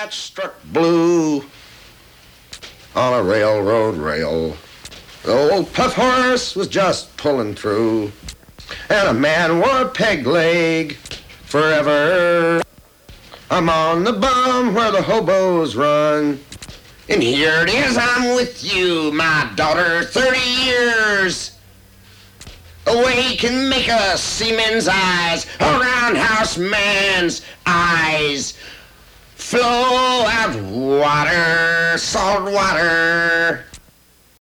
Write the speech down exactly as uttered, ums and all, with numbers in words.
that struck blue on a railroad rail. The old puff horse was just pulling through, and a man wore a peg leg forever. I'm on the bum where the hobos run, and here it is, I'm with you, my daughter, thirty years. A way can make a seaman's eyes, a roundhouse man's eyes, flow out water, salt water.